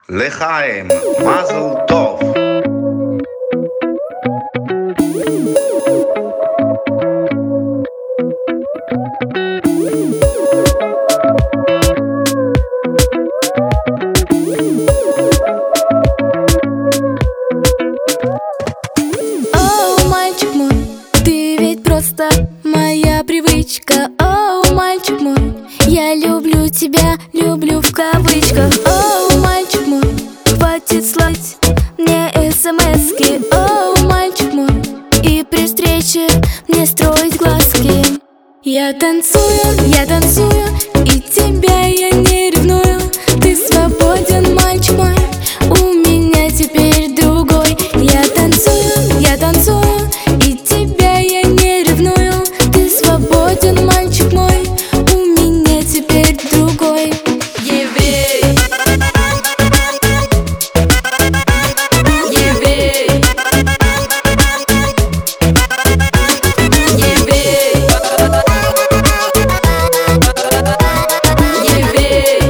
לחיים, מזל טוב. О, мальчик мой, ты ведь просто моя привычка. О, мальчик мой, я люблю тебя, люблю в кавычках. О, мальчик мой, хватит слать мне смски. О, мальчик мой, и при встрече мне строить глазки. Я танцую, и тебя я не ревную. Ты свободен, мальчик мой, у меня теперь другой. Я танцую, и тебя я не ревную. Ты свободен, мальчик мой, у меня теперь другой. Еврей, еврей, еврей, еврей.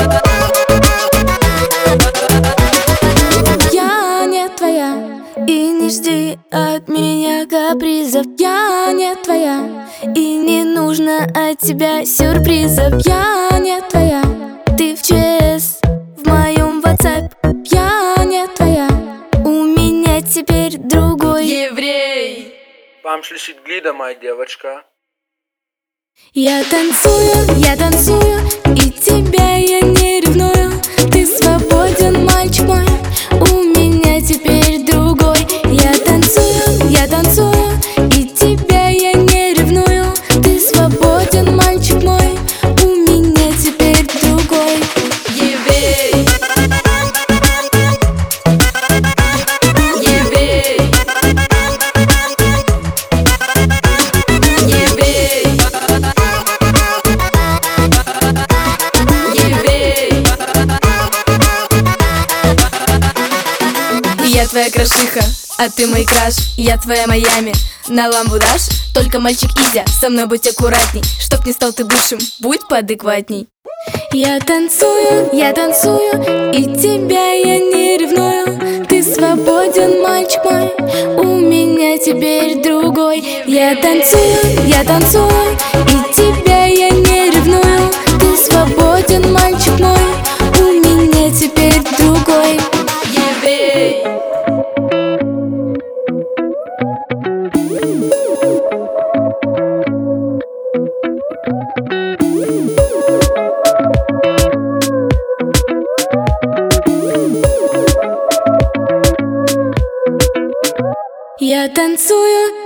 Я не твоя, и не жди от меня капризов. Я не твоя, и не нужно от тебя сюрпризов. Я не твоя, ты в ЧС, в моем WhatsApp. Я не твоя, у меня теперь другой. Еврей. Вам шлишит глида, моя девочка. Я танцую, и тебя я не ревную. Ты свободен, мальчик мой, у меня теперь другой. Я танцую, и тебя я не ревную. Ты свободен, мальчик мой, у меня теперь другой. Еврей, еврей, еврей, еврей. Я твоя крошиха, а ты мой краш. Я твоя Майами, на ламбу дашь? Только мальчик Изя, со мной будь аккуратней. Чтоб не стал ты бывшим, будь поадекватней. Я танцую, и тебя я не ревную. Ты свободен, мальчик мой, у меня теперь другой. Я танцую, и тебя я не ревную. Ты свободен, мальчик мой, у меня теперь другой. Еврей. Я танцую,